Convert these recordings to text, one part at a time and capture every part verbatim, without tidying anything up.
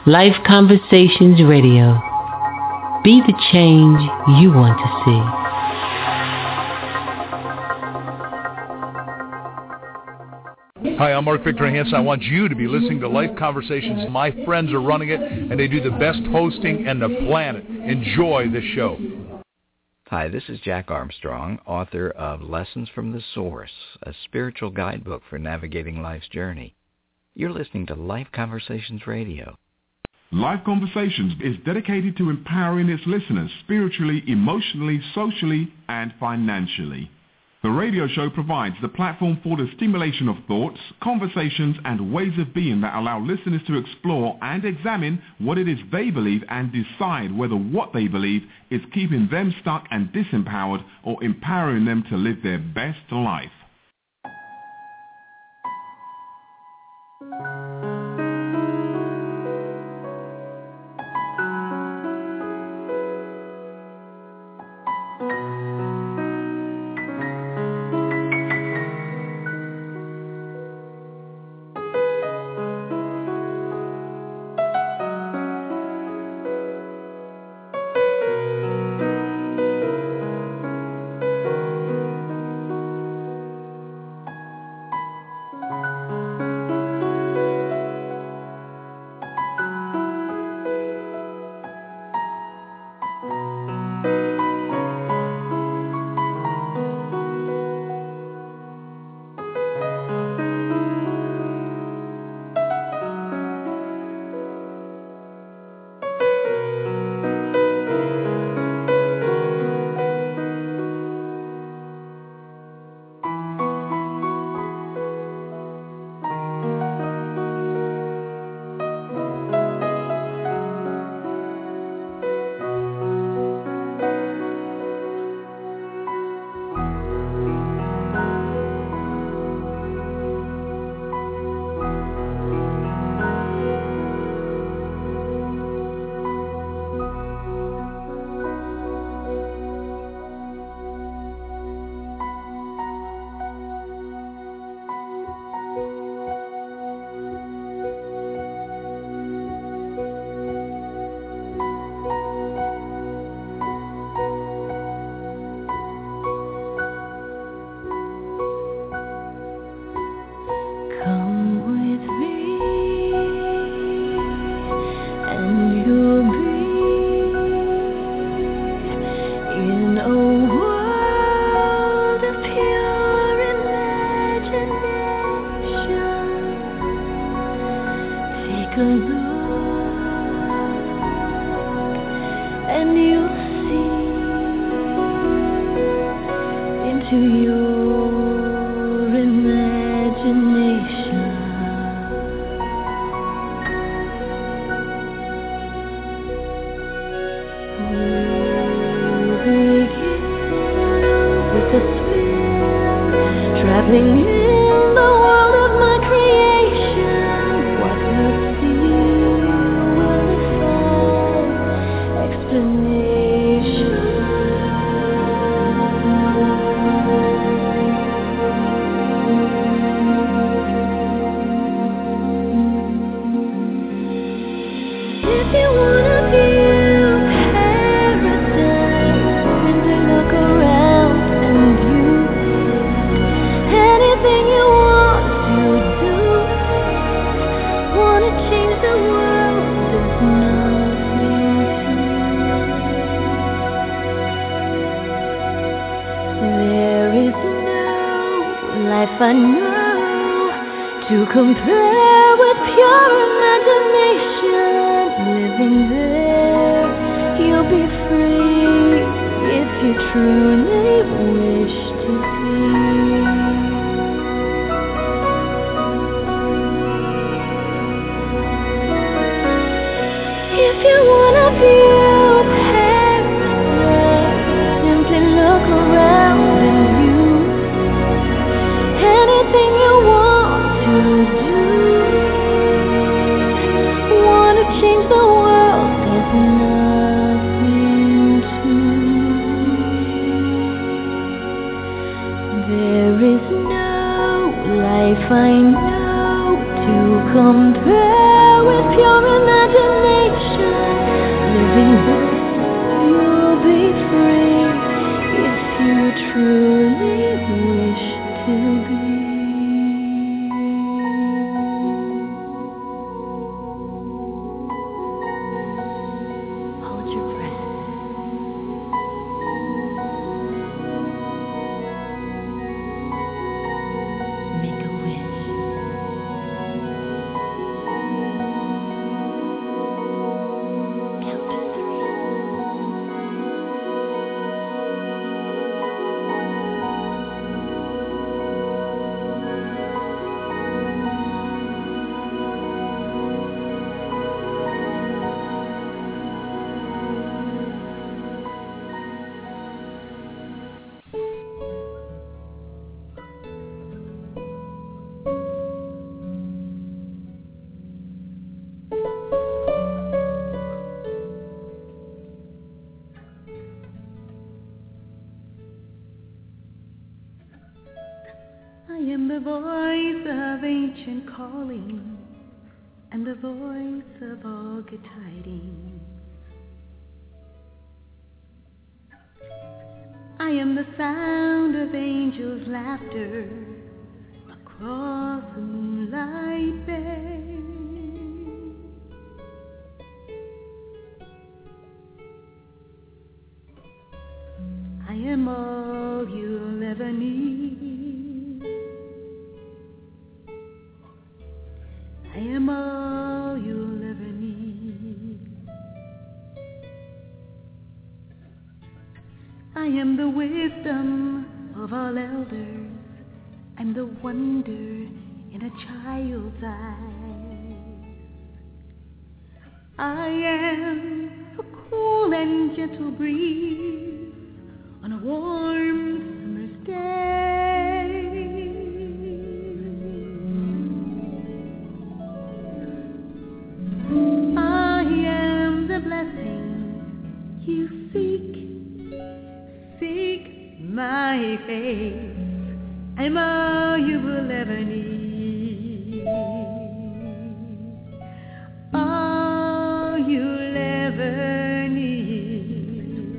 Life Conversations Radio. Be the change you want to see. Hi, I'm Mark Victor Hansen. I want you to be listening to Life Conversations. My friends are running it, and they do the best hosting in the planet. Enjoy this show. Hi, this is Jack Armstrong, author of Lessons from the Source, a spiritual guidebook for navigating life's journey. You're listening to Life Conversations Radio. Life Conversations is dedicated to empowering its listeners spiritually, emotionally, socially, and financially. The radio show provides the platform for the stimulation of thoughts, conversations, and ways of being that allow listeners to explore and examine what it is they believe and decide whether what they believe is keeping them stuck and disempowered or empowering them to live their best life. There is no life I know to compare fire with pure imagination. Living there, you'll be free if you truly wish to be. Hold your breath. Make a wish. Count to three. I am the voice of ancient calling, and the voice of all good tidings. I am the sound of angels' laughter across the moonlight bay. I am all you'll ever need. I am all you'll ever need. I am the wisdom of all elders and the wonder in a child's eyes. I am a cool and gentle breeze on a warm summer's day. I am the blessing you seek. Seek my face. I'm all you will ever need. All you'll ever need.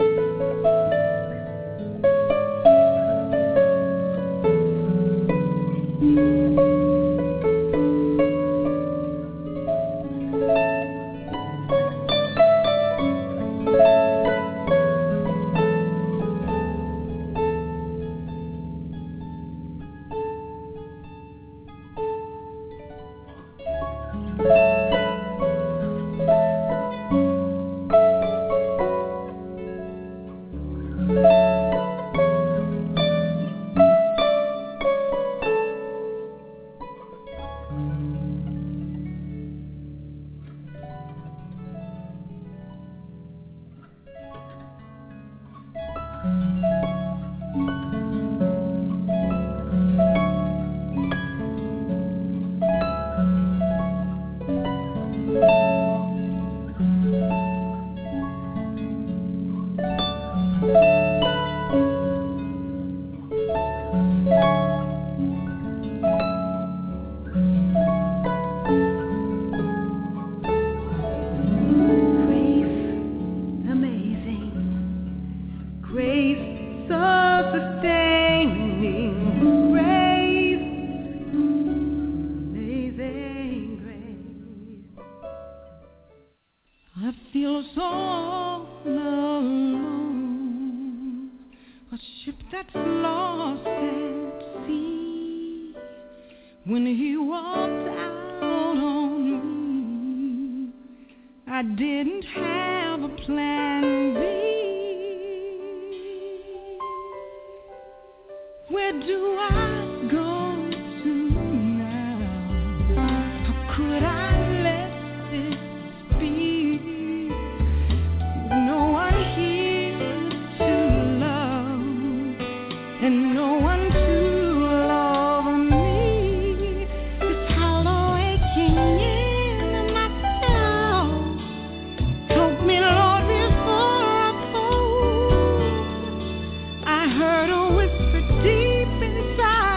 Heard a whisper deep inside.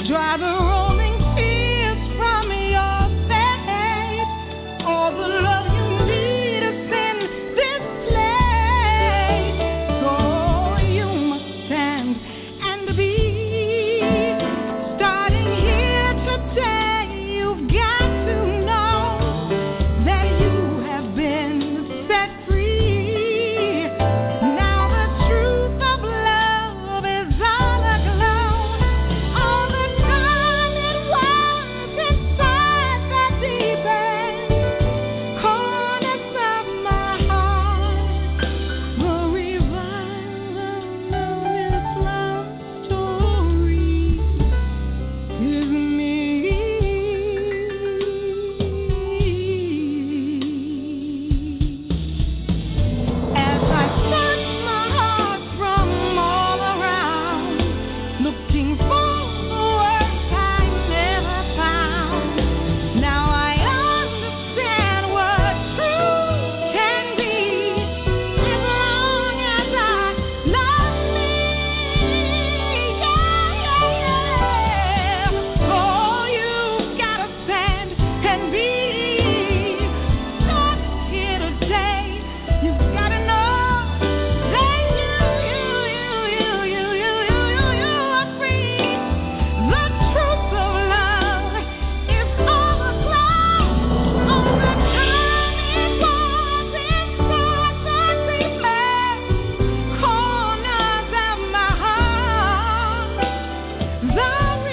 dry the rolling tears from your face. All the love you need is in this place. So you must stand and be. Starting here today, you've got to know that you have been set free. Now the truth of love is all aglow. All the time it was inside the deepest corners of my heart. The revival of this love story is me. As I search my heart from all around, looking for the words I never found. Now I understand what truth can be, as long as I love me. Yeah, yeah, yeah. Oh, you've gotta stand and believe. Not here today. You've gotta know that you, you, you, you, you, you, you, you, you are free. The truth of love is all aglow. All the time it was inside the deepest corners of my heart. The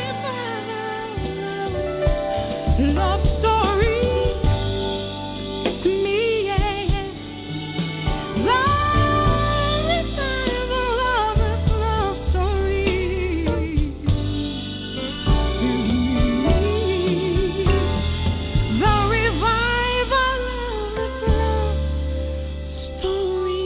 revival love story is me, yeah, yeah. The revival of this love story is me. The revival of this love story.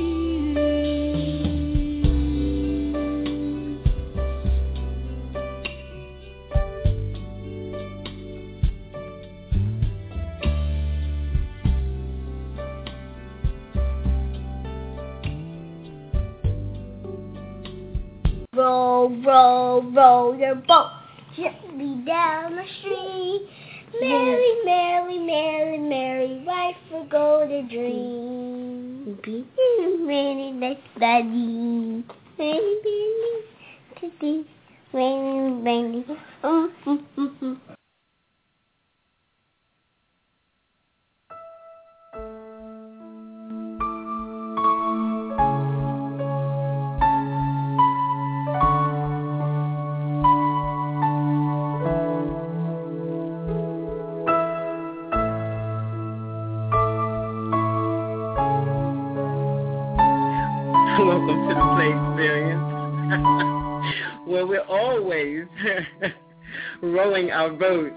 Roll, roll, roll your boat gently down the street. Merry, merry, merry, merry, life will go to dream. Rainy like daddy, rainy, rainy, rainy, rainy, oh, mm, mm, mm. Welcome to the Play Experience, where we're always rowing our boat.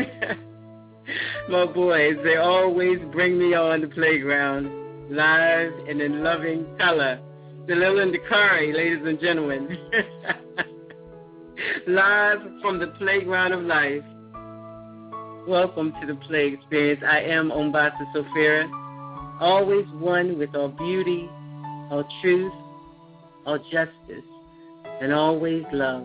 My boys, they always bring me on the playground, live and in loving color. DeLille and Dakari, ladies and gentlemen. Live from the playground of life. Welcome to the Play Experience. I am Ombasa Sofira, always one with all beauty, all truth, all justice, and always love.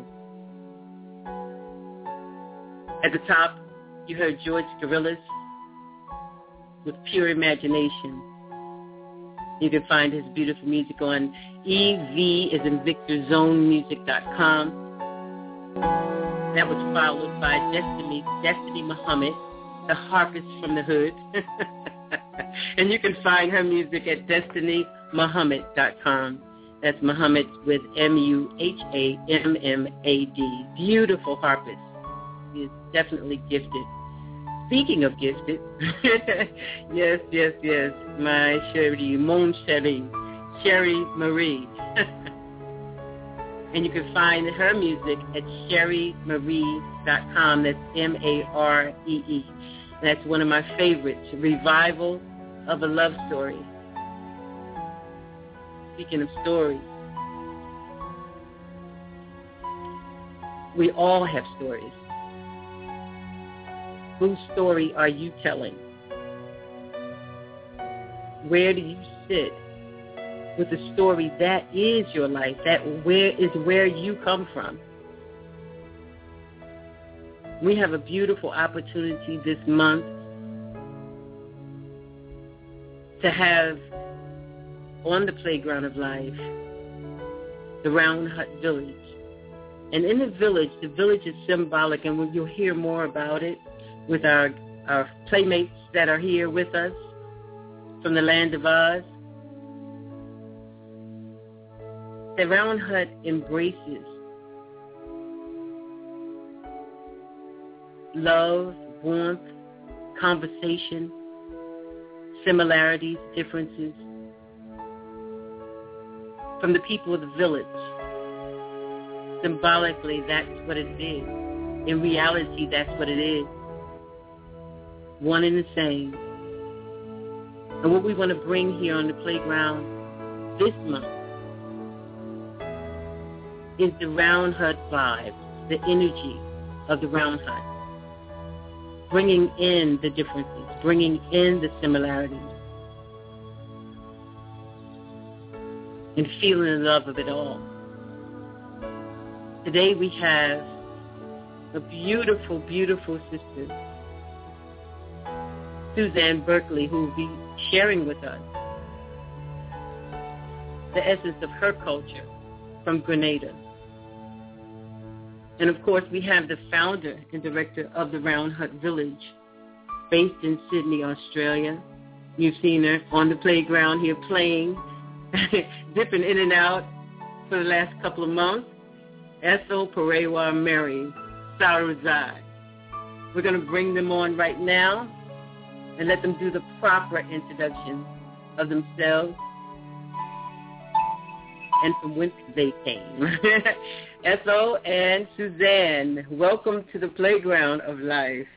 At the top, you heard George Gorillas with Pure Imagination. You can find his beautiful music on E V as in Victor Zone Music dot com. That was followed by Destiny, Destiny Muhammad, the harpist from the hood. And you can find her music at Destiny Muhammad dot com. That's Muhammad with M U H A M M A D. Beautiful harpist. He is definitely gifted. Speaking of gifted, yes, yes, yes, my chérie, mon chérie, Sherry Marie. And you can find her music at Sherry Marie dot com. That's M A R E E. That's one of my favorites, Revival of a Love Story. Speaking of stories, we all have stories. Whose story are you telling? Where do you sit with the story that is your life, that where is where you come from? We have a beautiful opportunity this month to have on the playground of life the Round Hut Village. And in the village, the village is symbolic, and you'll hear more about it with our, our playmates that are here with us from the land of Oz. The Round Hut embraces love, warmth, conversation, similarities, differences from the people of the village. Symbolically, that's what it is. In reality, that's what it is. One and the same. And what we want to bring here on the playground this month is the Round Hut vibe, the energy of the Round Hut. Bringing in the differences, bringing in the similarities, and feeling the love of it all. Today we have a beautiful, beautiful sister, Suzanne Berkeley, who will be sharing with us the essence of her culture from Grenada. And of course, we have the founder and director of the Round Hut Village, based in Sydney, Australia. You've seen her on the playground here playing, dipping in and out for the last couple of months. Ethel Perewa Mary Saruzai. We're going to bring them on right now and let them do the proper introduction of themselves and from whence they came. Ethel and Suzanne, welcome to the playground of life.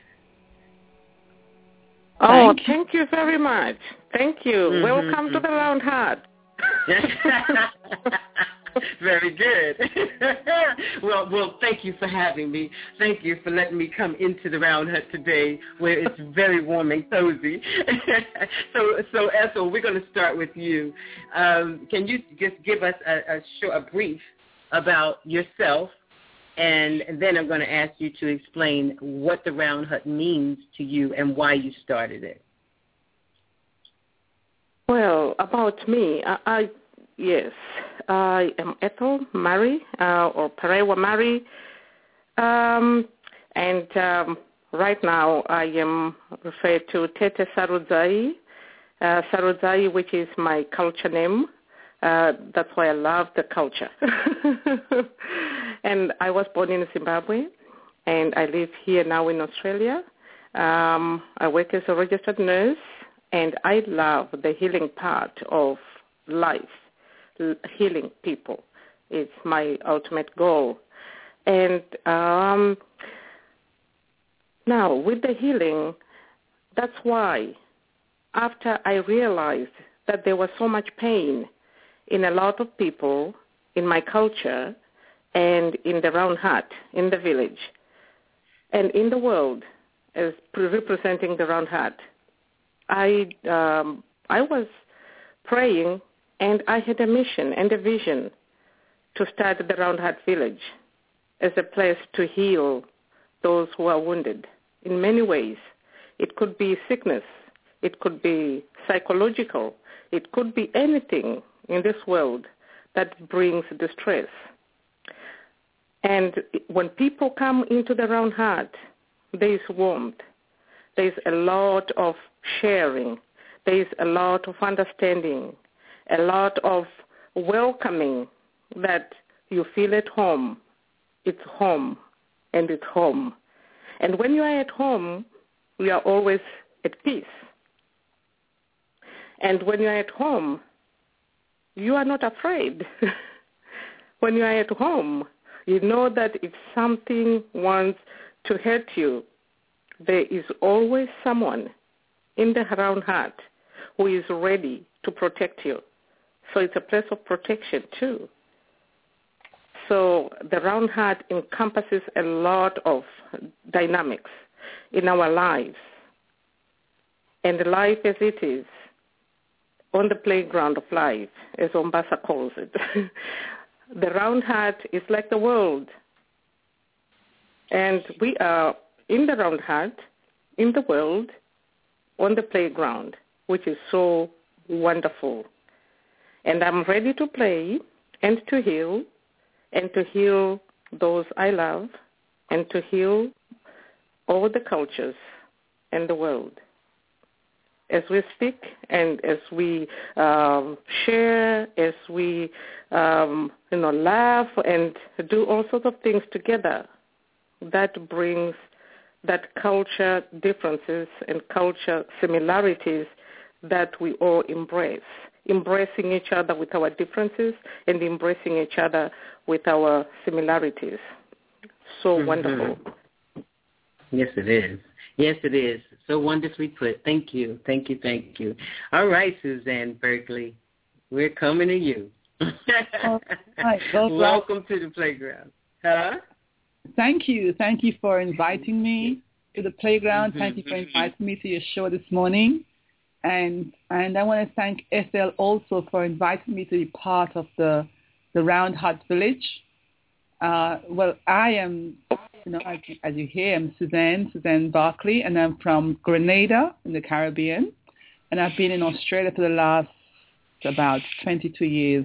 Oh, thank you, thank you very much. Thank you. Mm-hmm. Welcome to the Round Hut. Very good. well, well, thank you for having me. Thank you for letting me come into the Round Hut today, where it's very warm and cozy. so, so Ethel, we're going to start with you. Um, can you just give us a, a short, a brief about yourself, and then I'm going to ask you to explain what the Round Hut means to you and why you started it. Well, about me, I, I yes, I am Ethel Mary, uh, or Perewa Mary, um, and um, right now I am referred to Tete Saruzai, uh, Saruzai, which is my culture name. Uh, that's why I love the culture. And I was born in Zimbabwe, and I live here now in Australia. Um, I work as a registered nurse, and I love the healing part of life, l- healing people. It's my ultimate goal. And um, now with the healing, that's why after I realized that there was so much pain in a lot of people, in my culture, and in the Round Hut, in the village, and in the world, as representing the Round Hut, I um, I was praying, and I had a mission and a vision to start the Round Hut Village as a place to heal those who are wounded in many ways. It could be sickness. It could be psychological. It could be anything in this world that brings distress. And when people come into the Round Hut, there is warmth. There is a lot of sharing. There is a lot of understanding, a lot of welcoming that you feel at home. It's home, and it's home. And when you are at home, you are always at peace. And when you are at home, you are not afraid. When you are at home, you know that if something wants to hurt you, there is always someone in the Round Hut who is ready to protect you. So it's a place of protection too. So the Round Hut encompasses a lot of dynamics in our lives. And life as it is, on the playground of life, as Ombasa calls it. The Round Hut is like the world. And we are in the Round Hat, in the world, on the playground, which is so wonderful. And I'm ready to play and to heal and to heal those I love and to heal all the cultures in the world. As we speak and as we um, share, as we um, you know, laugh and do all sorts of things together, that brings that culture differences and culture similarities that we all embrace, embracing each other with our differences and embracing each other with our similarities. So mm-hmm. wonderful. Yes, it is. Yes, it is. So wonderfully put. Thank you. Thank you. Thank you. All right, Suzanne Berkeley, we're coming to you. Oh, right. well, Welcome to the playground. Huh? Thank you. Thank you for inviting me to the playground. Mm-hmm. Thank you for inviting me to your show this morning. And and I want to thank Ethel also for inviting me to be part of the the Round Hat Village. Uh, well, I am, you know, as, as you hear, I'm Suzanne, Suzanne Barkley, and I'm from Grenada in the Caribbean. And I've been in Australia for the last about twenty-two years.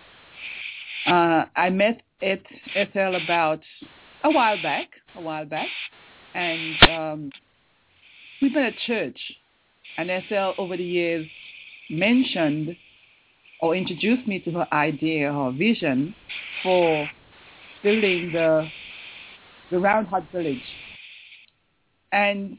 Uh, I met Et, Ethel about a while back, a while back, and um, we've been at church. And Ethel, over the years, mentioned or introduced me to her idea or vision for building the the Round Hat Village. And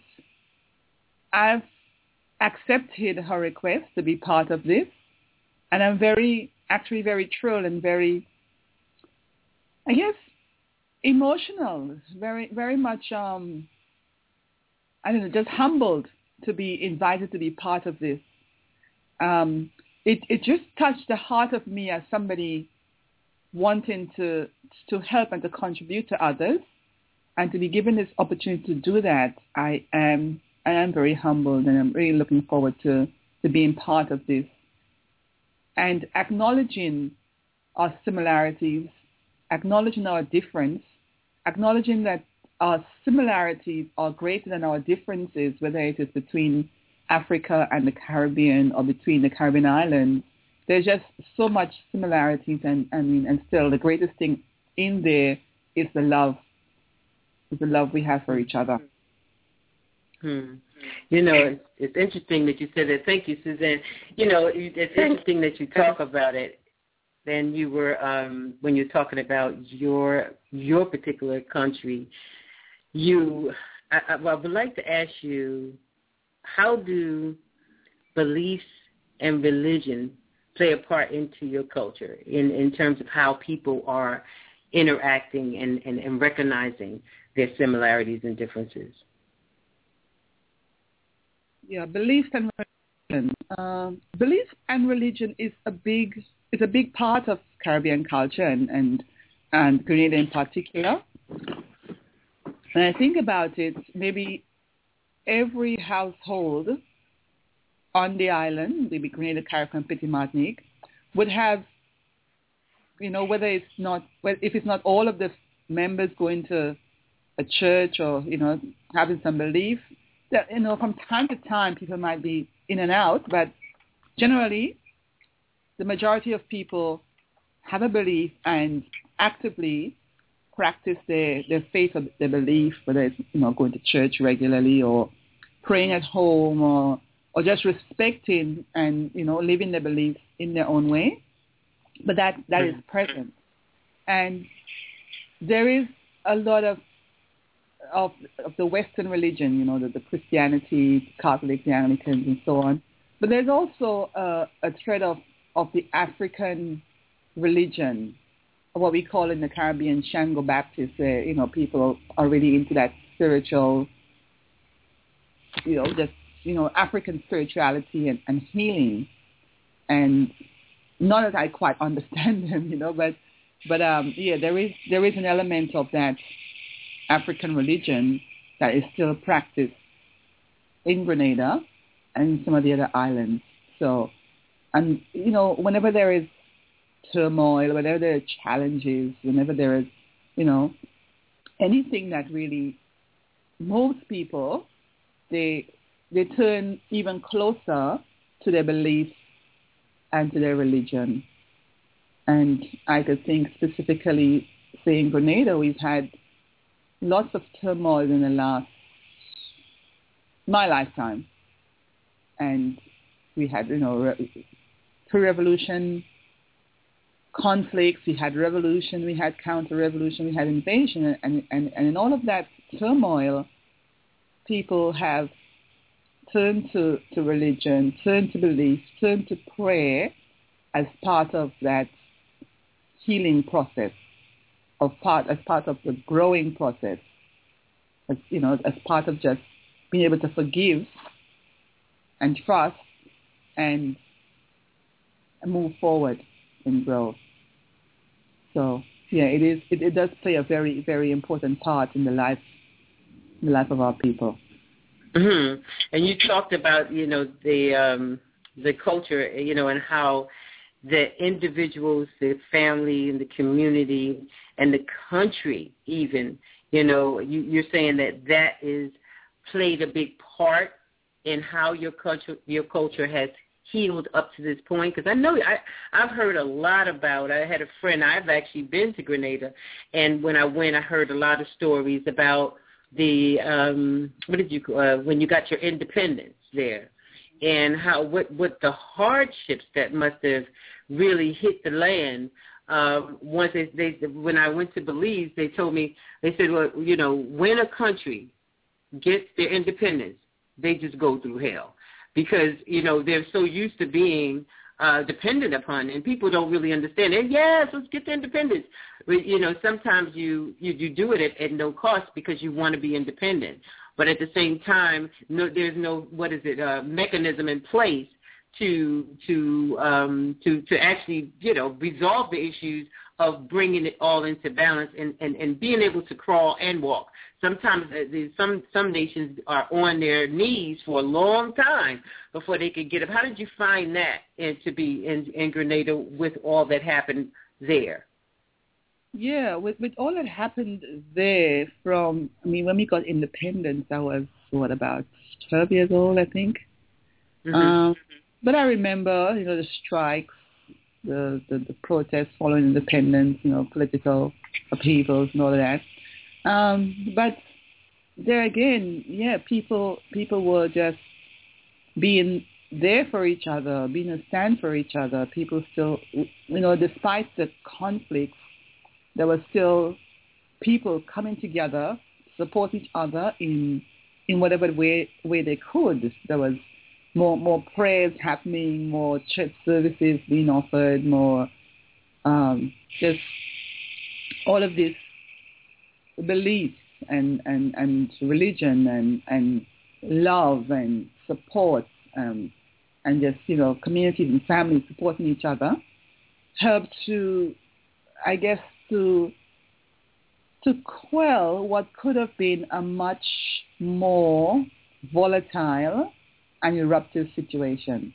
I've accepted her request to be part of this. And I'm very, actually very thrilled and very, I guess, emotional, very, very much, um, I don't know, just humbled to be invited to be part of this. Um, it, it just touched the heart of me as somebody wanting to to help and to contribute to others, and to be given this opportunity to do that. I am I am very humbled, and I'm really looking forward to, to being part of this and acknowledging our similarities, acknowledging our difference, acknowledging that our similarities are greater than our differences, whether it is between Africa and the Caribbean or between the Caribbean islands. There's just so much similarities, and I mean, and still the greatest thing in there is the love, is the love we have for each other. Hmm. You know, it's, it's interesting that you said that. Thank you, Suzanne. You know, it's interesting that you talk about it. Then you were um, when you're talking about your your particular country. You, I, I, I would like to ask you, how do beliefs and religion play a part into your culture in, in terms of how people are interacting and, and, and recognizing their similarities and differences? Yeah, beliefs and religion. Uh, belief and religion is a big is a big part of Caribbean culture and and, and Grenada in particular. When I think about it, maybe every household on the island, maybe Grenada, Carriacou, Petit Martinique, would have, you know, whether it's not, if it's not all of the members going to a church or, you know, having some belief, that, you know, from time to time people might be in and out, but generally the majority of people have a belief and actively practice their, their faith or their belief, whether it's, you know, going to church regularly or praying at home or or just respecting and, you know, living their beliefs in their own way. But that, that is present. And there is a lot of of, of the Western religion, you know, the, the Christianity, Catholic, the Anglicans, and so on. But there's also a, a thread of, of the African religion, what we call in the Caribbean Shango Baptist, where, you know, people are really into that spiritual, you know, just, you know, African spirituality and, and healing. And not that I quite understand them, you know, but, but um, yeah, there is there is an element of that African religion that is still practiced in Grenada and some of the other islands. So, and, you know, whenever there is turmoil, whenever there are challenges, whenever there is, you know, anything that really most people, they they turn even closer to their beliefs and to their religion. And I could think specifically, say in Grenada, we've had lots of turmoil in the last, my lifetime. And we had, you know, re- pre-revolution conflicts, we had revolution, we had counter-revolution, we had invasion, and, and, and in all of that turmoil, people have turned to, to religion, turned to belief, turned to prayer as part of that healing process, of part as part of the growing process, as you know, as part of just being able to forgive and trust and move forward and grow. So yeah, it is. It, it does play a very, very important part in the life, in the life of our people. Mm-hmm. And you talked about, you know, the um, the culture, you know, and how the individuals, the family, and the community, and the country, even, you know, you, you're saying that that is played a big part in how your culture, your culture has healed up to this point. Because I know I, I've heard a lot about. I had a friend. I've actually been to Grenada, and when I went, I heard a lot of stories about the um, what did you uh, when you got your independence there, and how what what the hardships that must have really hit the land. Um, once they, they when I went to Belize, they told me, they said, well, you know, when a country gets their independence, they just go through hell, because you know they're so used to being uh, dependent upon, and people don't really understand it. Yes, let's get the independence. But, you know, sometimes you, you, you do it at, at no cost because you want to be independent. But at the same time, no, there's no, what is it, uh, mechanism in place to to um, to to actually, you know, resolve the issues of bringing it all into balance and, and, and being able to crawl and walk. Sometimes uh, some some nations are on their knees for a long time before they could get up. How did you find that in, to be in, in Grenada with all that happened there? Yeah, with, with all that happened there from, I mean, when we got independence, I was, what, about twelve years old, I think. Mm-hmm. Um, but I remember, you know, the strikes, the, the, the protests following independence, you know, political upheavals and all of that. Um, but there again, yeah, people people were just being there for each other, being a stand for each other. People still, you know, despite the conflicts, there were still people coming together, support each other in in whatever way way they could. There was more more prayers happening, more church services being offered, more um, just all of this beliefs and, and, and religion and, and love and support um, and just, you know, communities and families supporting each other helped to, I guess, to to quell what could have been a much more volatile and eruptive situation.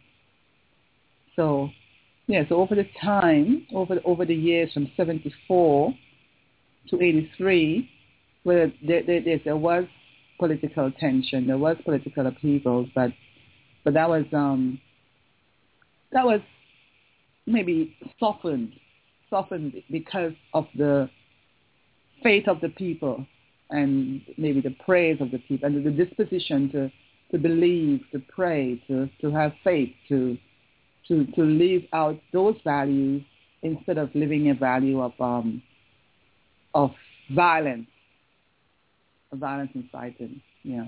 So, yeah, so over the time, over over the years from seventy-four to eighty-three, where there, there, there was political tension, there was political upheaval, but but that was um that was maybe softened, softened because of the faith of the people and maybe the prayers of the people and the disposition to, to believe, to pray, to, to have faith, to to to live out those values instead of living a value of um of violence, of violence and fighting. Yeah.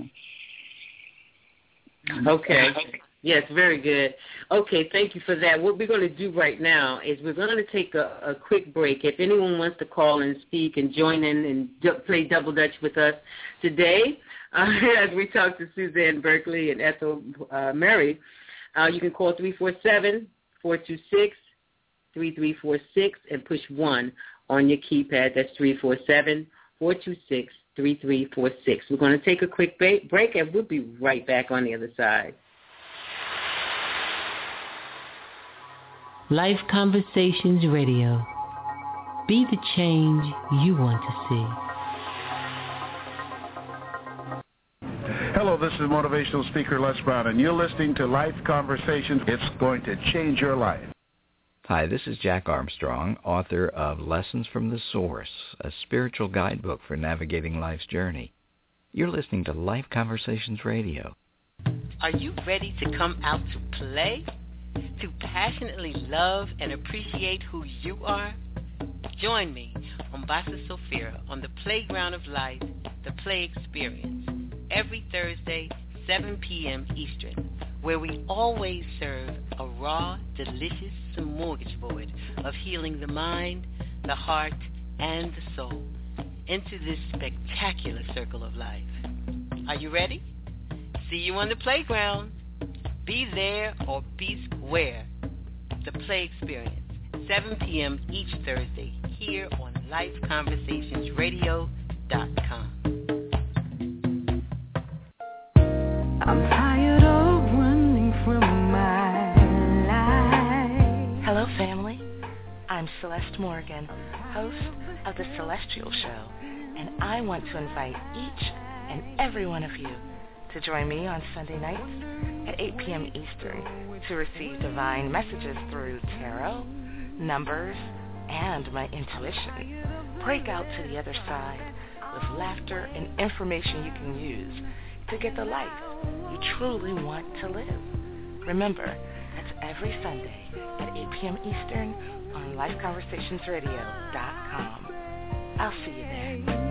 Okay. Yes, very good. Okay, thank you for that. What we're going to do right now is we're going to take a, a quick break. If anyone wants to call and speak and join in and d- play Double Dutch with us today, uh, as we talk to Suzanne Berkeley and Ethel uh, Murray, uh, you can call three four seven, four two six, three three four six and push one on your keypad. That's three four seven, four two six, three three four six. We're going to take a quick break, and we'll be right back on the other side. Life Conversations Radio. Be the change you want to see. Hello, this is motivational speaker Les Brown, and you're listening to Life Conversations. It's going to change your life. Hi, this is Jack Armstrong, author of Lessons from the Source, a spiritual guidebook for navigating life's journey. You're listening to Life Conversations Radio. Are you ready to come out to play? To passionately love and appreciate who you are? Join me, Umbasa Sophia, on the Playground of Life, the Play Experience, every Thursday, seven p.m. Eastern, where we always serve a raw, delicious smorgasbord of healing the mind, the heart, and the soul into this spectacular circle of life. Are you ready? See you on the playground. Be there or be square. The Play Experience, seven p.m. each Thursday, here on life conversations radio dot com. I'm tired of running from my life. Hello, family. I'm Celeste Morgan, host of The Celestial Show, and I want to invite each and every one of you to join me on Sunday nights at eight p.m. Eastern to receive divine messages through tarot, numbers, and my intuition. Break out to the other side with laughter and information you can use to get the life you truly want to live. Remember, that's every Sunday at eight p.m. Eastern on life conversations radio dot com. I'll see you there.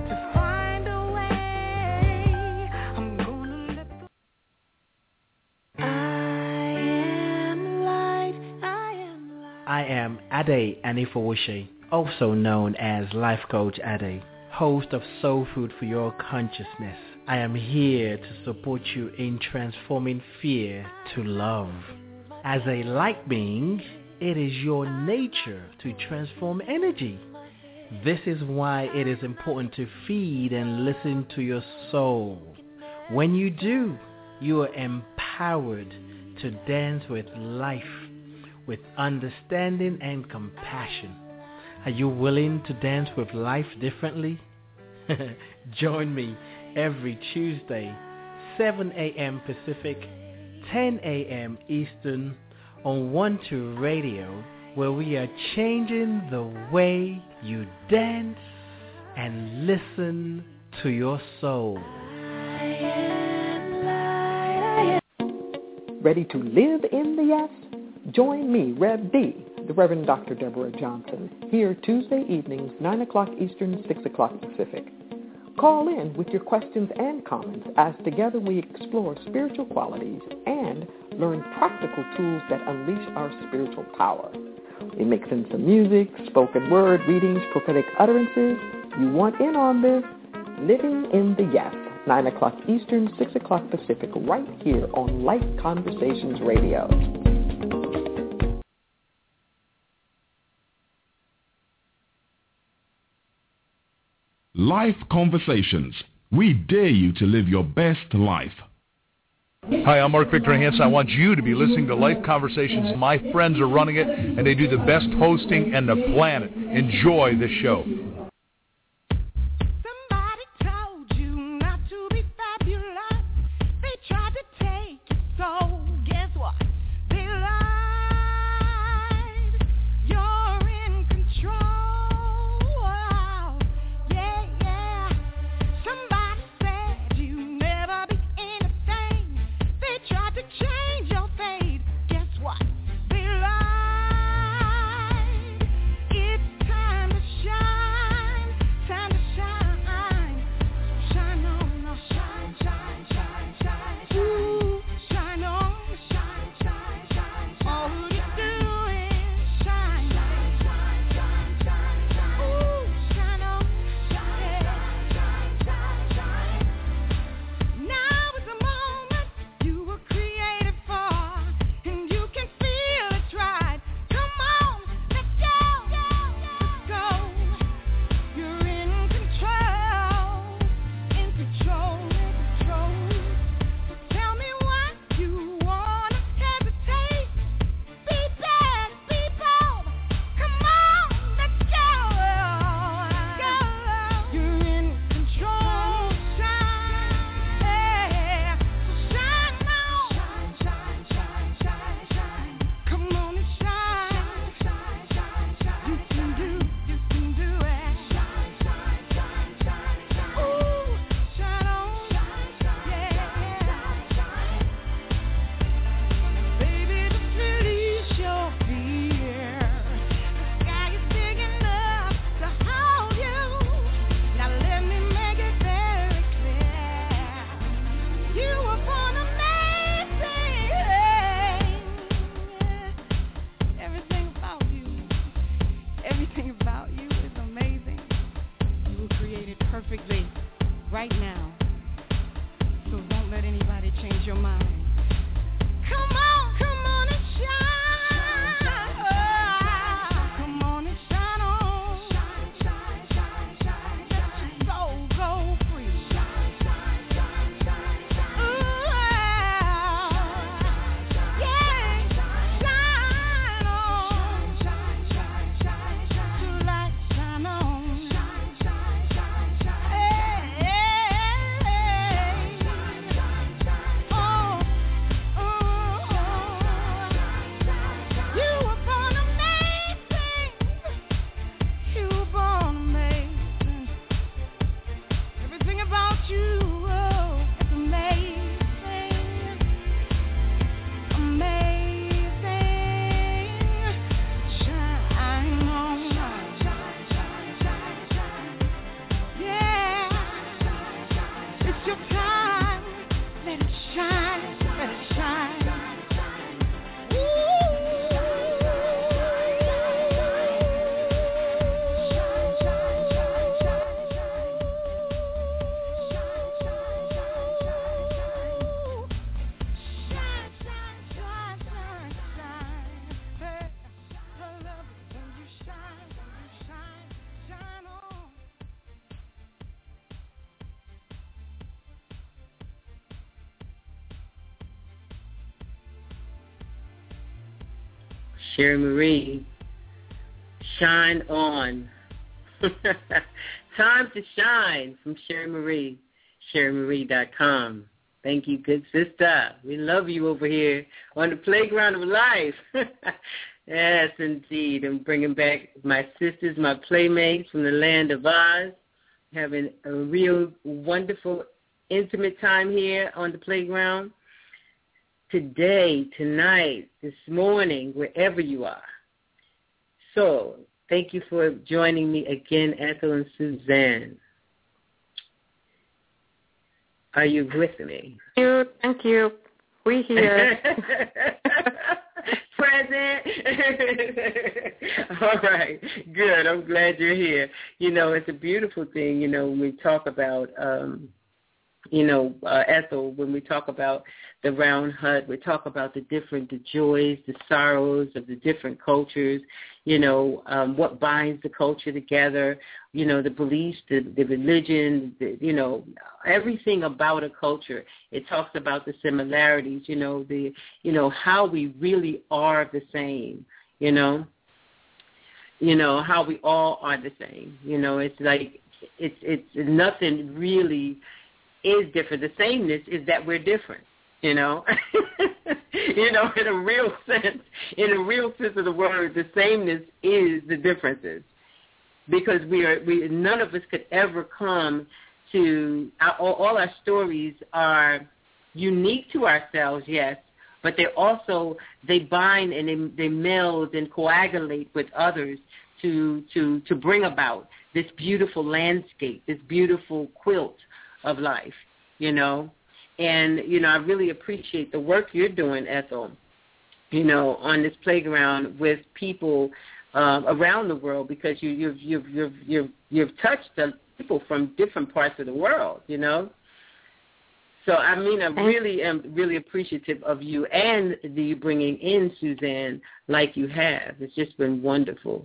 I am Ade Anifowoshe, also known as Life Coach Ade, host of Soul Food for Your Consciousness. I am here to support you in transforming fear to love. As a light being, it is your nature to transform energy. This is why it is important to feed and listen to your soul. When you do, you are empowered to dance with life, with understanding and compassion. Are you willing to dance with life differently? Join me every Tuesday, seven a.m. Pacific, ten a.m. Eastern on One Two Radio, where we are changing the way you dance and listen to your soul. Ready to live in the yes? Join me, Rev D, the Reverend Doctor Deborah Johnson, here Tuesday evenings, nine o'clock Eastern, six o'clock Pacific. Call in with your questions and comments as together we explore spiritual qualities and learn practical tools that unleash our spiritual power. We mix in some music, spoken word, readings, prophetic utterances. You want in on this? Living in the Yes, nine o'clock Eastern, six o'clock Pacific, right here on Life Conversations Radio. Life Conversations. We dare you to live your best life. Hi, I'm Mark Victor Hansen. I want you to be listening to Life Conversations. My friends are running it, and they do the best hosting on the planet. Enjoy the show. It's time to shine. right now. So don't let anybody change your mind. Come on, come on and shine. Oh, come on and shine on. Shine, shine, shine, shine, shine. Let your soul go free. Shine, shine, shine, shine, shine. Ooh, yeah, shine on. Shine, shine, shine, shine. Your light shine on. Shine, shine, shine, shine. Hey, hey, hey. Oh. You were born amazing. You were born amazing. Everything about you, oh, it's amazing. Amazing. Shine on. Shine, shine, shine, shine, shine. Yeah. It's your time. Let it shine. Let it shine. Sherry Marie, shine on. Time to shine from Sherry Marie, sherry marie dot com. Thank you, good sister. We love you over here on the playground of life. Yes, indeed. I'm bringing back my sisters, my playmates from the land of Oz, having a real wonderful, intimate time here on the playground. Today, tonight, this morning, wherever you are. So, thank you for joining me again, Ethel and Suzanne. Are you with me? Thank you. Thank you. We here. Present. All right. Good. I'm glad you're here. You know, it's a beautiful thing, you know, when we talk about, um, you know, uh, Ethel, when we talk about the round hut, we talk about the different, the joys, the sorrows of the different cultures, you know, um, what binds the culture together, you know, the beliefs, the, the religion, the, you know, everything about a culture. It talks about the similarities, you know, the, you know, how we really are the same, you know, you know, how we all are the same. You know, it's like, it's, it's nothing really is different. The sameness is that we're different, you know. You know, in a real sense, in a real sense of the word, the sameness is the differences, because we are, we none of us could ever come to, our, all our stories are unique to ourselves, yes, but they also, they bind and they, they meld and coagulate with others to, to, to bring about this beautiful landscape, this beautiful quilt of life, you know. And, you know, I really appreciate the work you're doing, Ethel, you know, on this playground with people um, around the world, because you, you've, you've, you've, you've, you've touched the people from different parts of the world, you know. So, I mean, I really am really appreciative of you and the bringing in Suzanne like you have. It's just been wonderful.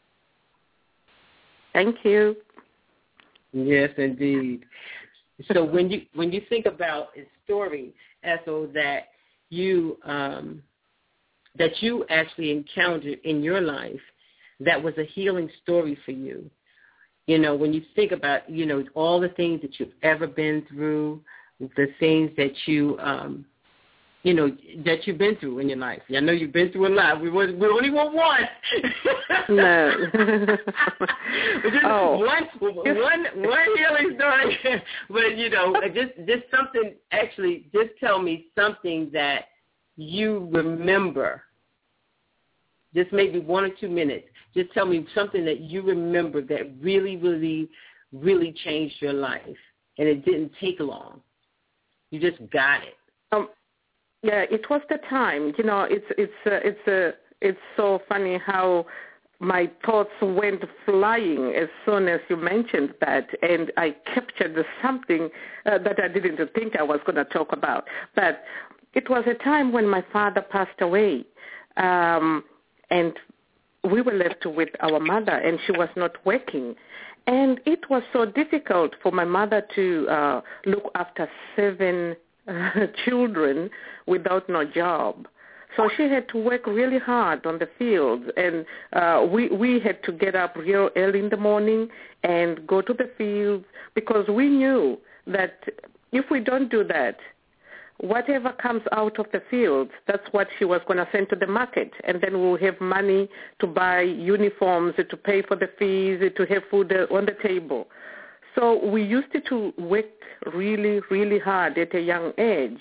Thank you. Yes, indeed. So when you when you think about a story, Ethel, that you um, that you actually encountered in your life, that was a healing story for you. You know, when you think about, you know, all the things that you've ever been through, the things that you um, you know, that you've been through in your life. I know you've been through a lot. We, we only want one. No. just oh. one, one, one healing story. But, you know, just, just something, actually, just tell me something that you remember. Just maybe one or two minutes. Just tell me something that you remember that really, really, really changed your life. And it didn't take long. You just got it. Um. Yeah, it was the time. You know, it's it's uh, it's uh, it's so funny how my thoughts went flying as soon as you mentioned that, and I captured something uh, that I didn't think I was going to talk about. But it was a time when my father passed away, um, and we were left with our mother, and she was not working. And it was so difficult for my mother to uh, look after seven uh, children without no job. So she had to work really hard on the fields, and uh, we, we had to get up real early in the morning and go to the fields, because we knew that if we don't do that, whatever comes out of the fields, that's what she was going to send to the market, and then we'll have money to buy uniforms, to pay for the fees, to have food on the table. So we used to work really, really hard at a young age.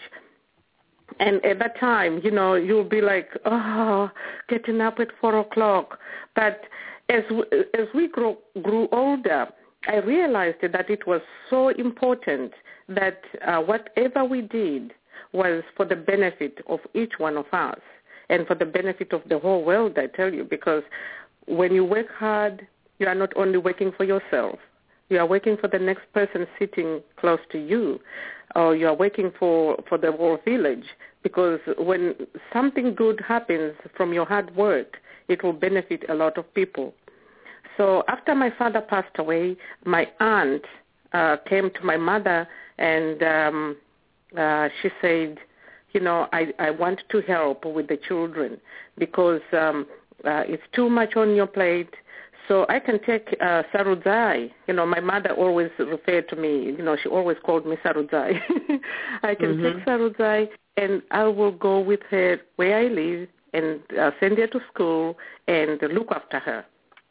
And at that time, you know, you'll be like, oh, getting up at four o'clock. But as we, as we grew, grew older, I realized that it was so important that uh, whatever we did was for the benefit of each one of us and for the benefit of the whole world, I tell you, because when you work hard, you are not only working for yourself. You are working for the next person sitting close to you, or you are working for, for the whole village, because when something good happens from your hard work, it will benefit a lot of people. So after my father passed away, my aunt uh, came to my mother, and um, uh, she said, you know, I, I want to help with the children because um, uh, it's too much on your plate. So I can take uh, Sarudzai. You know, my mother always referred to me, you know, she always called me Sarudzai. I can mm-hmm. take Sarudzai, and I will go with her where I live and uh, send her to school and look after her.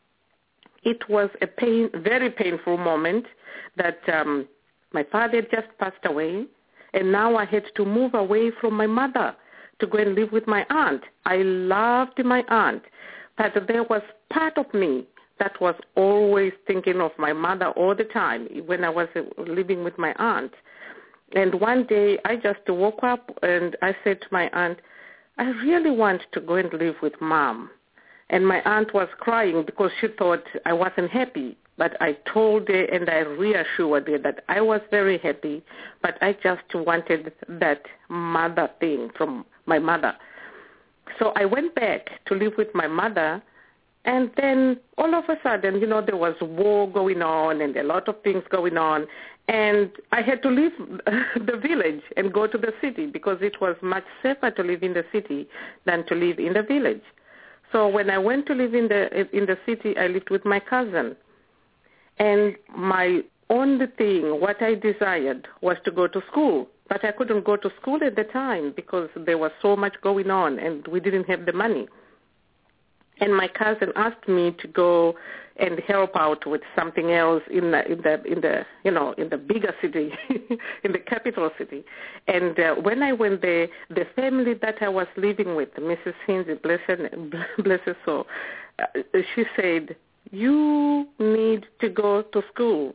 It was a pain, very painful moment that um, my father had just passed away, and now I had to move away from my mother to go and live with my aunt. I loved my aunt, but there was part of me that was always thinking of my mother all the time when I was living with my aunt. And one day I just woke up and I said to my aunt, I really want to go and live with Mom. And my aunt was crying because she thought I wasn't happy. But I told her and I reassured her that I was very happy, but I just wanted that mother thing from my mother. So I went back to live with my mother. And then all of a sudden, you know, there was war going on and a lot of things going on. And I had to leave the village and go to the city because it was much safer to live in the city than to live in the village. So when I went to live in the in the city, I lived with my cousin. And my only thing, what I desired, was to go to school. But I couldn't go to school at the time because there was so much going on and we didn't have the money. And my cousin asked me to go and help out with something else in the in the in the you know in the bigger city, in the capital city. And uh, when I went there, the family that I was living with, Missus Hinze, bless her, bless her soul, uh, she said, "You need to go to school."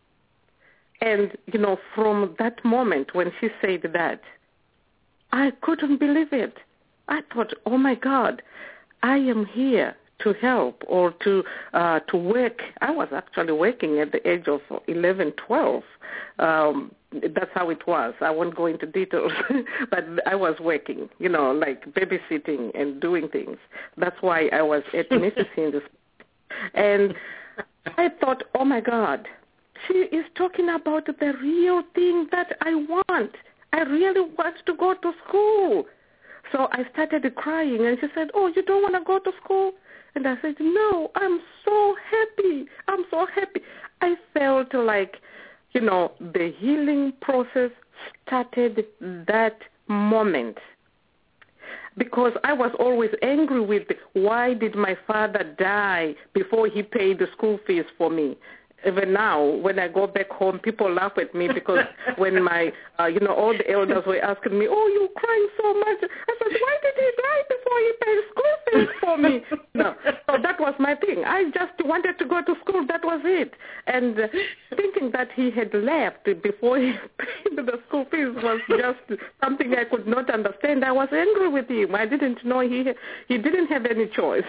And you know, from that moment when she said that, I couldn't believe it. I thought, "Oh my God, I am here to help or to uh, to work." I was actually working at the age of eleven, twelve. Um, that's how it was. I won't go into details, but I was working, you know, like babysitting and doing things. That's why I was at Missus Hinze's. And I thought, oh, my God, she is talking about the real thing that I want. I really want to go to school. So I started crying, and she said, "Oh, you don't want to go to school?" And I said, "No, I'm so happy. I'm so happy." I felt like, you know, the healing process started that moment. Because I was always angry with, why did my father die before he paid the school fees for me? Even now, when I go back home, people laugh at me because when my, uh, you know, all the elders were asking me, "Oh, you're crying so much." I said, "Why did he die before before he pays school fees for me. No, so that was my thing. I just wanted to go to school. That was it. And uh, thinking that he had left before he paid the school fees was just something I could not understand. I was angry with him. I didn't know he he didn't have any choice.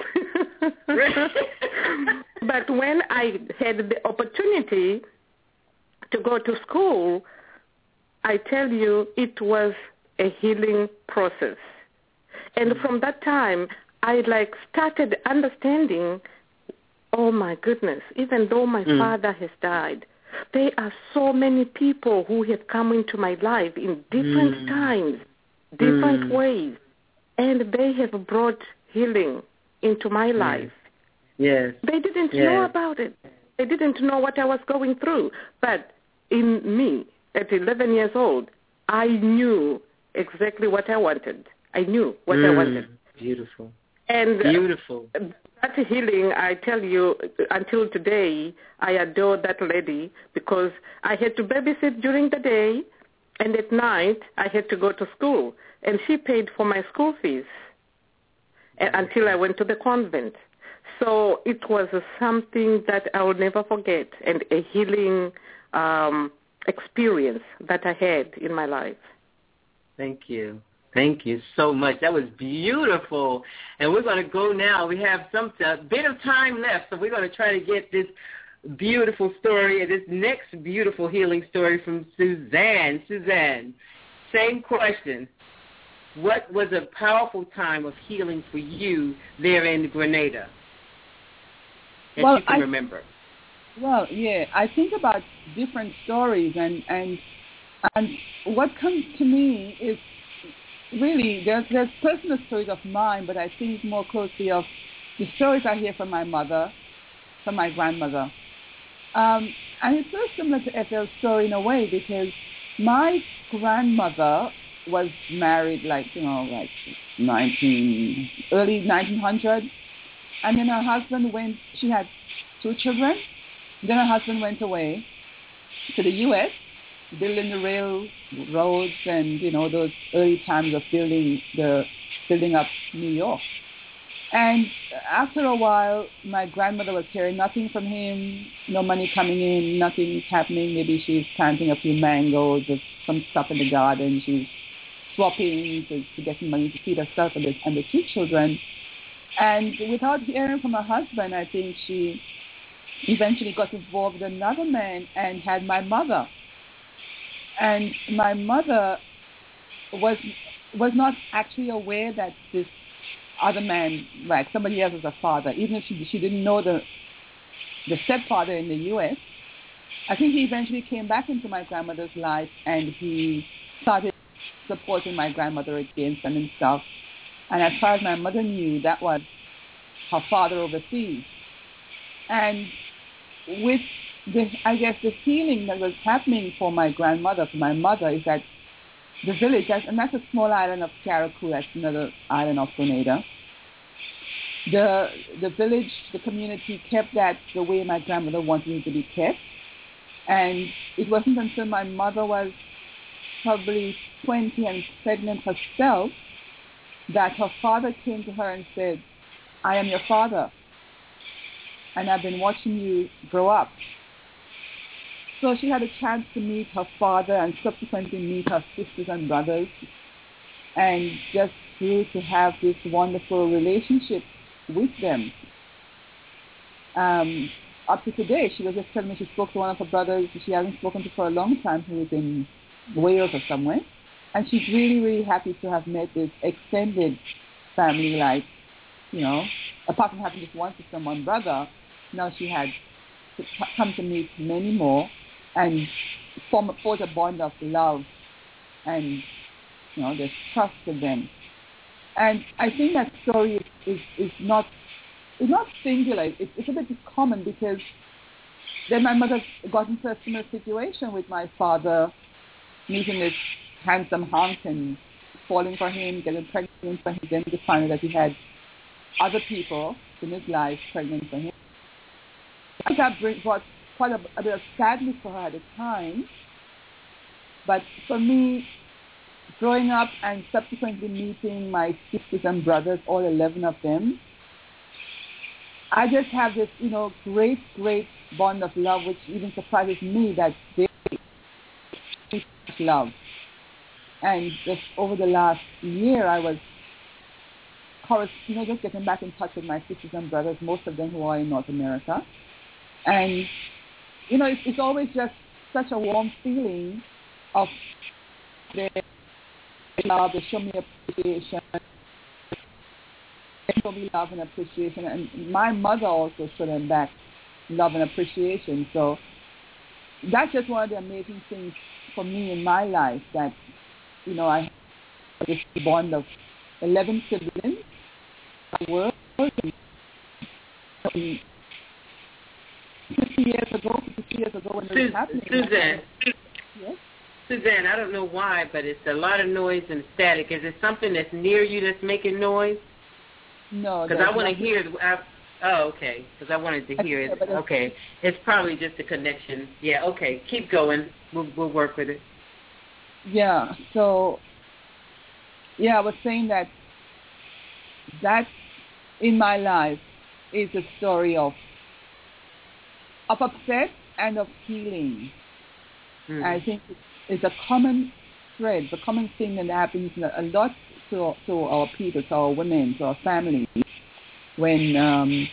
But when I had the opportunity to go to school, I tell you, it was a healing process. And from that time, I like started understanding, oh my goodness, even though my mm. father has died, there are so many people who have come into my life in different mm. times, different mm. ways, and they have brought healing into my life. Yes. They didn't yes. know about it. They didn't know what I was going through. But in me, at eleven years old, I knew exactly what I wanted. I knew what mm, I wanted. Beautiful. And beautiful. Uh, that healing, I tell you, until today, I adore that lady because I had to babysit during the day, and at night I had to go to school, and she paid for my school fees uh, until I went to the convent. So it was uh, something that I will never forget, and a healing um, experience that I had in my life. Thank you. Thank you so much. That was beautiful. And we're going to go now. We have some a bit of time left, so we're going to try to get this beautiful story, this next beautiful healing story from Suzanne. Suzanne, same question. What was a powerful time of healing for you there in Grenada that well, you can I, remember? Well, yeah, I think about different stories, and, and, and what comes to me is really, there's, there's personal stories of mine, but I think more closely of the stories I hear from my mother, from my grandmother. Um, and it's very similar to Ethel's story in a way, because my grandmother was married like, you know, like nineteen, early nineteen hundred. And then her husband went, she had two children. Then her husband went away to the U S, building the railroads and, you know, those early times of building the building up New York. And after a while, my grandmother was hearing nothing from him, no money coming in, nothing happening. Maybe she's planting a few mangoes or some stuff in the garden. She's swapping to, to get some money to feed herself and the, and the two children. And without hearing from her husband, I think she eventually got involved with another man and had my mother. And my mother was was not actually aware that this other man, like somebody else, was a father, even if she she didn't know the the stepfather in the U S. I think he eventually came back into my grandmother's life, and he started supporting my grandmother again, sending stuff. And as far as my mother knew, that was her father overseas. And with the, I guess the healing that was happening for my grandmother, for my mother, is that the village, and that's a small island of Carriacou, that's another island of Grenada. The the village, the community kept that the way my grandmother wanted it to be kept. And it wasn't until my mother was probably twenty and pregnant herself that her father came to her and said, "I am your father, and I've been watching you grow up." So she had a chance to meet her father and subsequently meet her sisters and brothers, and just grew to have this wonderful relationship with them. Um, up to today, she was just telling me she spoke to one of her brothers she hasn't spoken to for a long time, who is in Wales or somewhere. And she's really, really happy to have met this extended family, like, you know, apart from having just one sister and one brother, now she had to come to meet many more and form a, forge a bond of love and, you know, there's trust with them. And I think that story is, is, is not is not singular. It's, it's a bit common, because then my mother got into a similar situation with my father, meeting this handsome hunk and falling for him, getting pregnant for him, then to find out that he had other people in his life pregnant for him. I think that brought quite a, a bit of sadness for her at the time. But for me, growing up and subsequently meeting my sisters and brothers, all eleven of them, I just have this, you know, great, great bond of love, which even surprises me that they love. And just over the last year, I was, you know, just getting back in touch with my sisters and brothers, most of them who are in North America. And, you know, it's, it's always just such a warm feeling of their love. They show me appreciation. They show me love and appreciation. And my mother also showed them back love and appreciation. So that's just one of the amazing things for me in my life, that, you know, I have this bond of eleven siblings. World, fifty years ago, fifty years ago when it was happening. Suzanne, yes? Suzanne, I don't know why, but it's a lot of noise and static. Is it something that's near you that's making noise? No. Because I want to hear. I, oh, okay. Because I wanted to hear it. Okay. It's probably just a connection. Yeah. Okay. Keep going. We'll we'll work with it. Yeah. So. Yeah, I was saying that. That in my life is a story of of upset and of healing. Mm. I think it's a common thread, the common thing that happens a lot to, to our people, to our women, to our families, when um,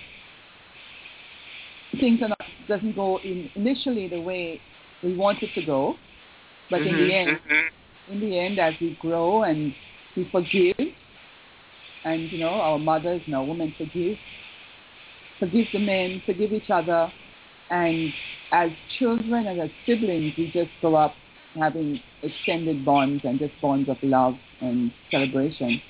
things are not, doesn't go in initially the way we want it to go, but mm-hmm. in the end, in the end, as we grow and we forgive. And, you know, our mothers and our women forgive, forgive the men, forgive each other. And as children and as siblings, we just grow up having extended bonds and just bonds of love and celebration.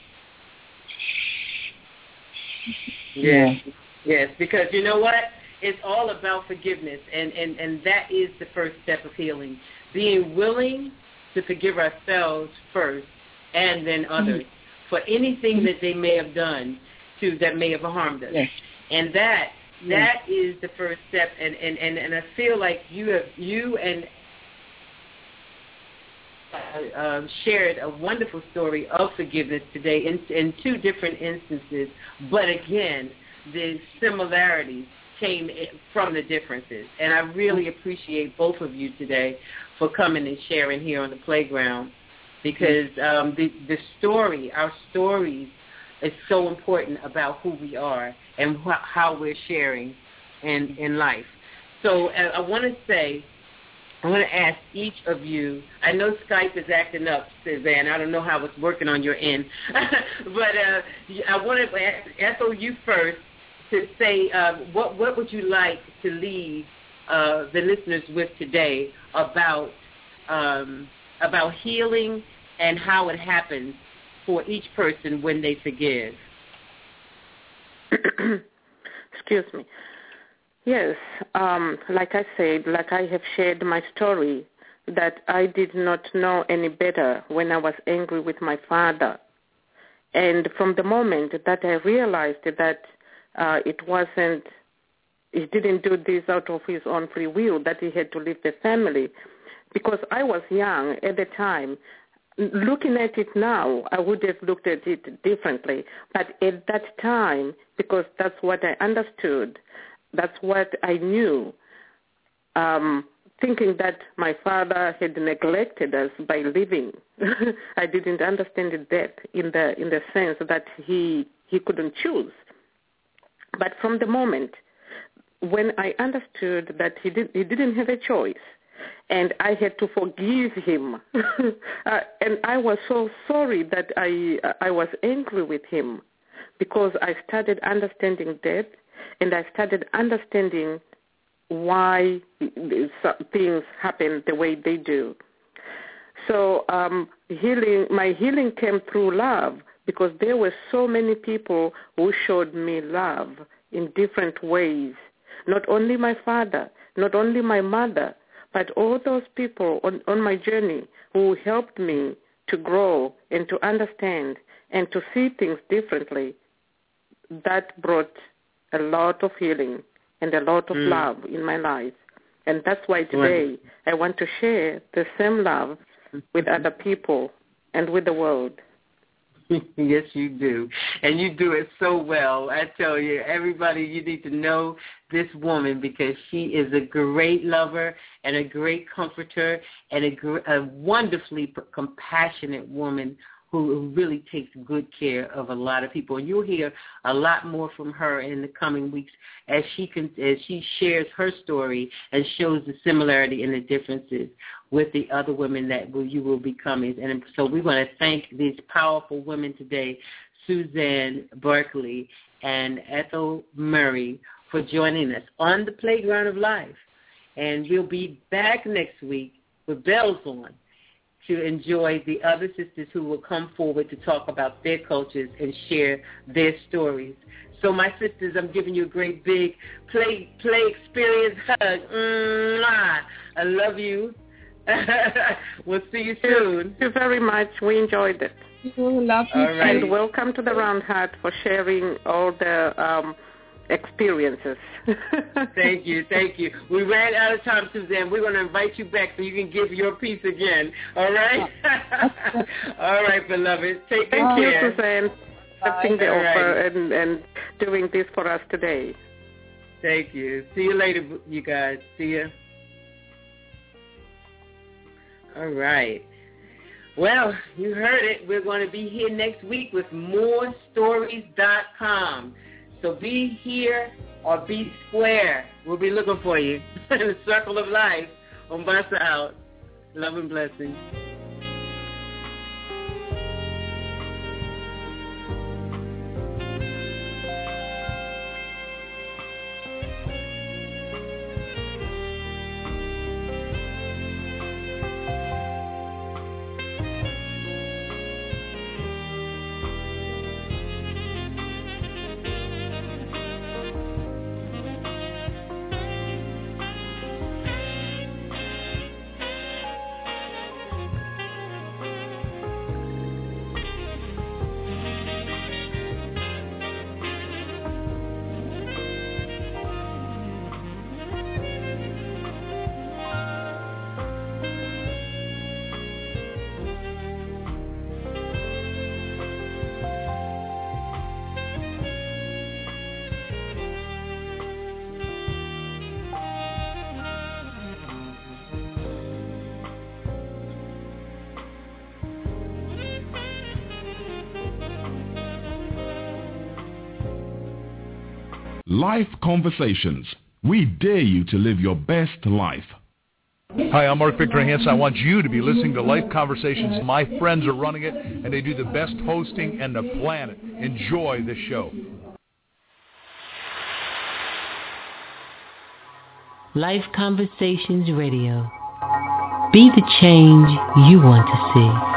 Yes, yeah. Yes, because you know what? It's all about forgiveness. And, and, and that is the first step of healing. Being willing to forgive ourselves first and then others. Mm-hmm. For anything that they may have done to that may have harmed us. Yes. And that yes. that is the first step, and, and, and, and I feel like you have you and uh, uh, shared a wonderful story of forgiveness today in, in two different instances, but again, the similarities came from the differences. And I really appreciate both of you today for coming and sharing here on the playground. Because um, the the story, our stories, is so important about who we are and wh- how we're sharing in, in life. So uh, I want to say, I want to ask each of you, I know Skype is acting up, Suzanne. I don't know how it's working on your end. but uh, I want to ask, echo you first to say, uh, what, what would you like to leave uh, the listeners with today about um about healing and how it happens for each person when they forgive. Excuse me. Yes, um, like I said, like I have shared my story, that I did not know any better when I was angry with my father. And from the moment that I realized that uh, it wasn't, he didn't do this out of his own free will, that he had to leave the family, because I was young at the time. Looking at it now, I would have looked at it differently. But at that time, because that's what I understood, that's what I knew, um, thinking that my father had neglected us by leaving. I didn't understand that in the in the sense that he he couldn't choose. But from the moment when I understood that he did he didn't have a choice, and I had to forgive him. uh, and I was so sorry that I uh, I was angry with him, because I started understanding that, and I started understanding why things happen the way they do. So um, healing, my healing came through love, because there were so many people who showed me love in different ways. Not only my father, not only my mother, but all those people on, on my journey who helped me to grow and to understand and to see things differently. That brought a lot of healing and a lot of mm. love in my life. And that's why today I want to share the same love with other people and with the world. Yes, you do. And you do it so well. I tell you, everybody, you need to know this woman because she is a great lover and a great comforter and a, gr- a wonderfully p- compassionate woman who really takes good care of a lot of people. And you'll hear a lot more from her in the coming weeks as she can, as she shares her story and shows the similarity and the differences with the other women that will, you will be coming. And so we want to thank these powerful women today, Suzanne Barkley and Ethel Murray, for joining us on the Playground of Life. And we'll be back next week with bells on to enjoy the other sisters who will come forward to talk about their cultures and share their stories. So my sisters, I'm giving you a great big play play experience hug. Mwah. I love you. We'll see you soon. Thank you very much. We enjoyed it. Love you. All right. And welcome to the Round Hat for sharing all the um, experiences. Thank you, thank you. We ran out of time, Suzanne. We're going to invite you back so you can give your piece again. All right? All right, beloved. Take good Thank care. you, Suzanne, for accepting the All offer right. and, and doing this for us today. Thank you. See you later, you guys. See ya. All right. Well, you heard it. We're going to be here next week with more stories dot com. So be here or be square. We'll be looking for you in the circle of life. Umbasa out. Love and blessings. Life Conversations. We dare you to live your best life. Hi, I'm Mark Victor Hansen. I want you to be listening to Life Conversations. My friends are running it, and they do the best hosting on the planet. Enjoy the show. Life Conversations Radio. Be the change you want to see.